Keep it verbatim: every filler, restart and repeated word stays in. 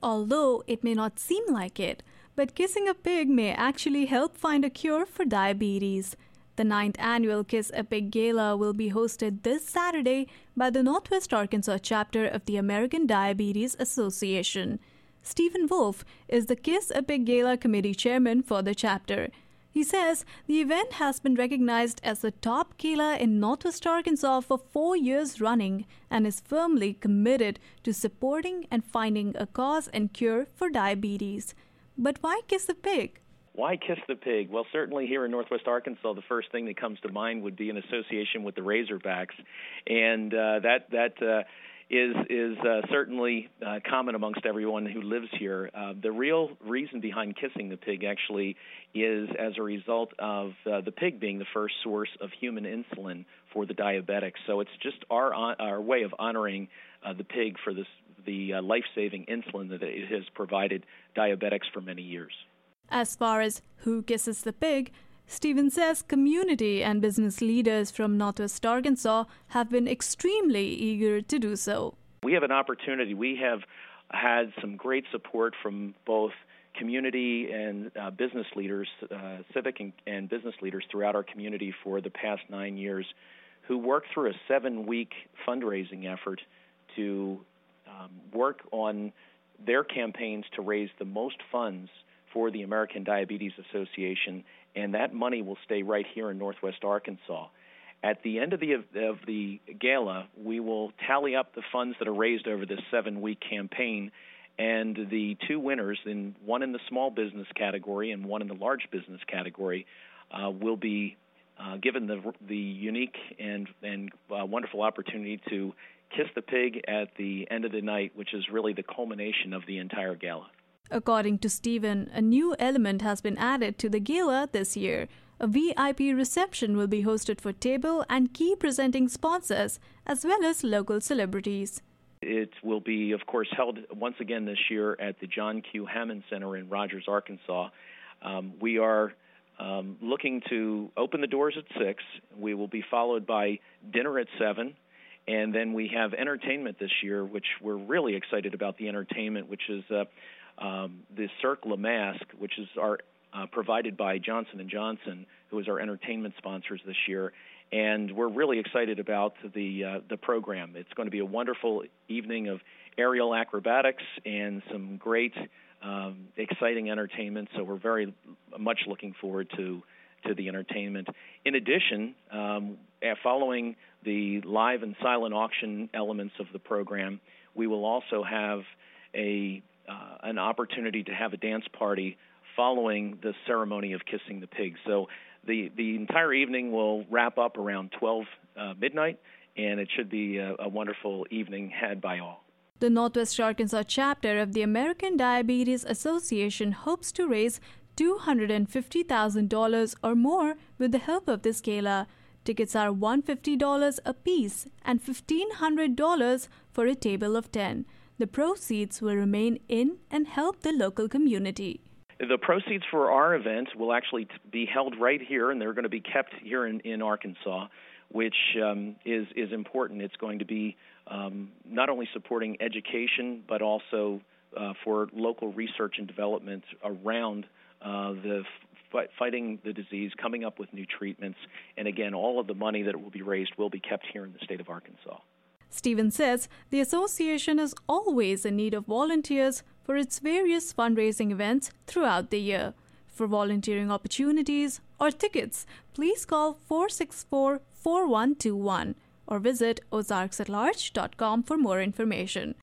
Although it may not seem like it, but kissing a pig may actually help find a cure for diabetes. The ninth annual Kiss a Pig Gala will be hosted this Saturday by the Northwest Arkansas chapter of the American Diabetes Association. Stephen Wolf is the Kiss a Pig Gala committee chairman for the chapter. He says the event has been recognized as the top gala in Northwest Arkansas for four years running and is firmly committed to supporting and finding a cause and cure for diabetes. But why kiss the pig? Why kiss the pig? Well, certainly here in Northwest Arkansas, the first thing that comes to mind would be an association with the Razorbacks, and uh, that that uh, is is uh, certainly uh, common amongst everyone who lives here. Uh, the real reason behind kissing the pig actually is as a result of uh, the pig being the first source of human insulin for the diabetics. So it's just our our way of honoring uh, the pig for this the uh, life-saving insulin that it has provided diabetics for many years. As far as who kisses the pig, Stephen says community and business leaders from Northwest Arkansas have been extremely eager to do so. We have an opportunity. We have had some great support from both community and uh, business leaders, uh, civic and, and business leaders throughout our community for the past nine years who worked through a seven-week fundraising effort to um, work on their campaigns to raise the most funds for the American Diabetes Association, and that money will stay right here in Northwest Arkansas. At the end of the of the gala, we will tally up the funds that are raised over this seven-week campaign, and the two winners, in one in the small business category and one in the large business category, uh, will be uh, given the the unique and and uh, wonderful opportunity to kiss the pig at the end of the night, which is really the culmination of the entire gala. According to Stephen, a new element has been added to the gala this year. A V I P reception will be hosted for table and key presenting sponsors, as well as local celebrities. It will be, of course, held once again this year at the John Q. Hammond Center in Rogers, Arkansas. Um, we are um, looking to open the doors at six. We will be followed by dinner at seven. And then we have entertainment this year, which we're really excited about the entertainment, which is uh, um, the Cirque Le Masque, which is our uh, provided by Johnson and Johnson, who is our entertainment sponsors this year. And we're really excited about the uh, the program. It's going to be a wonderful evening of aerial acrobatics and some great, um, exciting entertainment. So we're very much looking forward to to the entertainment. In addition, um, following the live and silent auction elements of the program, we will also have a uh, an opportunity to have a dance party following the ceremony of kissing the pig. So the the entire evening will wrap up around twelve uh, midnight, and it should be a, a wonderful evening had by all. The Northwest Arkansas chapter of the American Diabetes Association hopes to raise two hundred fifty thousand dollars or more with the help of this gala. Tickets are one hundred fifty dollars a piece and fifteen hundred dollars for a table of ten. The proceeds will remain in and help the local community. The proceeds for our event will actually be held right here, and they're going to be kept here in, in Arkansas, which um, is, is important. It's going to be um, not only supporting education, but also uh, for local research and development around uh, the f- fighting the disease, coming up with new treatments. And again, all of the money that will be raised will be kept here in the state of Arkansas. Stephen says the association is always in need of volunteers for its various fundraising events throughout the year. For volunteering opportunities or tickets, please call four six four, four one two one or visit ozarks at large dot com for more information.